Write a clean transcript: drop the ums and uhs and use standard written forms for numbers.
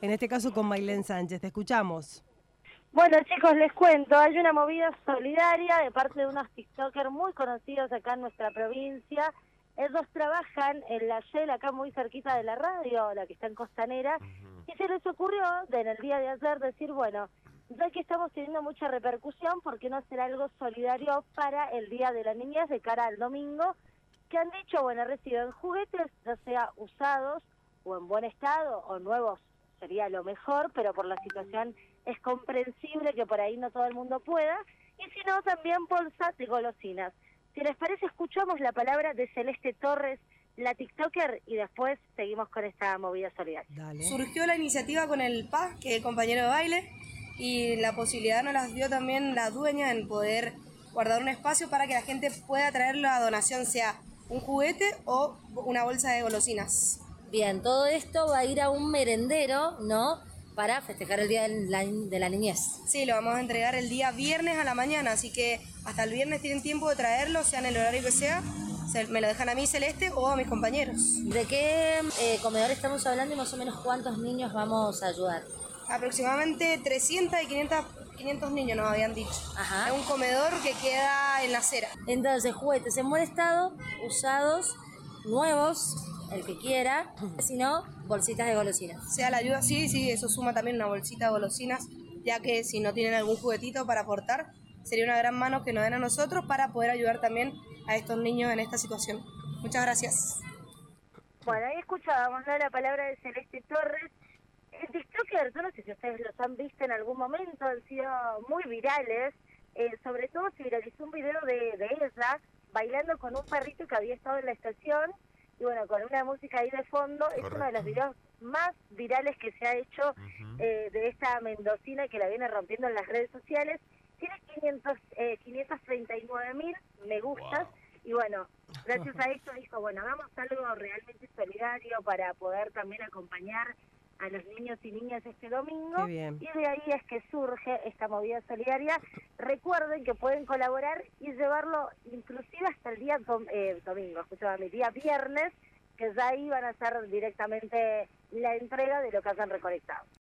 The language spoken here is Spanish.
en este caso con Maylén Sánchez. Te escuchamos. Bueno, chicos, les cuento, hay una movida solidaria de parte de unos tiktokers muy conocidos acá en nuestra provincia. Ellos trabajan en la Shell, acá muy cerquita de la radio, la que está en Costanera, y se les ocurrió en el día de ayer decir, bueno, ya que estamos teniendo mucha repercusión, ¿por qué no hacer algo solidario para el Día de la Niñez de cara al domingo? Que han dicho, bueno, reciben juguetes, ya sea usados o en buen estado o nuevos, sería lo mejor, pero por la situación es comprensible que por ahí no todo el mundo pueda, y si no, también bolsas de golosinas. Si les parece, escuchamos la palabra de Celeste Torres, la tiktoker, y después seguimos con esta movida solidaria. Dale. Surgió la iniciativa con el PA, que es el compañero de baile, y la posibilidad nos las dio también la dueña en poder guardar un espacio para que la gente pueda traer la donación, sea un juguete o una bolsa de golosinas. Bien, todo esto va a ir a un merendero, ¿no?, para festejar el Día de la Niñez. Sí, lo vamos a entregar el día viernes a la mañana, así que hasta el viernes tienen tiempo de traerlo, sea en el horario que sea. Me lo dejan a mí, Celeste, o a mis compañeros. ¿De qué comedor estamos hablando y más o menos cuántos niños vamos a ayudar? Aproximadamente 300 y 500 niños nos habían dicho. Ajá. Es un comedor que queda en la acera. Entonces, juguetes en buen estado, usados, nuevos, el que quiera, si no, bolsitas de golosinas. Sea la ayuda, sí, eso suma también una bolsita de golosinas, ya que si no tienen algún juguetito para aportar, sería una gran mano que nos den a nosotros para poder ayudar también a estos niños en esta situación. Muchas gracias. Bueno, ahí escuchábamos, ¿no?, la palabra de Celeste Torres. El tiktoker, yo no sé si ustedes los han visto en algún momento, han sido muy virales, sobre todo se viralizó un video de ella bailando con un perrito que había estado en la estación, y bueno, con una música ahí de fondo. Correcto. Es uno de los videos más virales que se ha hecho de esta mendocina, que la viene rompiendo en las redes sociales. Tiene 539.000 me gustas. Wow. Y bueno, gracias a esto dijo, bueno, hagamos algo realmente solidario para poder también acompañar a los niños y niñas este domingo. Qué bien. Y de ahí es que surge esta movida solidaria. Recuerden que pueden colaborar y llevarlo inclusive hasta el día domingo, escuchame, el día viernes, que ya ahí van a hacer directamente la entrega de lo que hayan recolectado.